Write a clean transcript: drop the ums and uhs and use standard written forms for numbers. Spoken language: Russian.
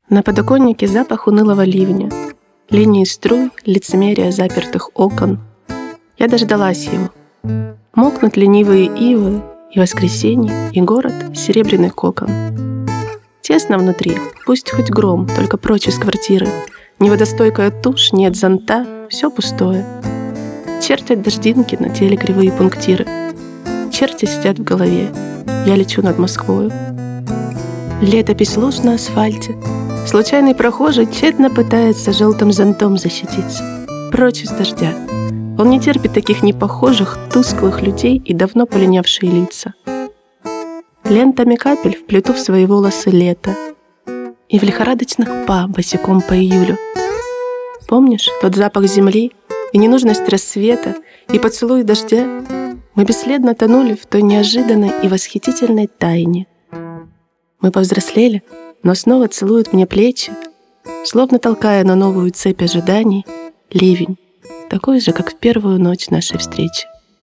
На подоконнике запах унылого ливня, линии струй, лицемерие запертых окон. Я дождалась его. Мокнут ленивые ивы, и воскресенье, и город — серебряный кокон. Тесно внутри, пусть хоть гром, только прочь из квартиры. Ни водостойкая тушь, нет зонта, все пустое. Чертят дождинки на теле кривые пунктиры. Черти сидят в голове, я лечу над Москвою. Летопись луж на асфальте. Случайный прохожий тщетно пытается желтым зонтом защититься. Прочь из дождя. Он не терпит таких непохожих, тусклых людей и давно полинявшие лица. Лентами капель вплету в свои волосы лето. И в лихорадочных па босиком по июлю. Помнишь тот запах земли и ненужность рассвета, и поцелуй дождя? Мы бесследно тонули в той неожиданной и восхитительной тайне. Мы повзрослели, но снова целуют мне плечи, словно толкая на новую цепь ожиданий, ливень, такой же, как в первую ночь нашей встречи.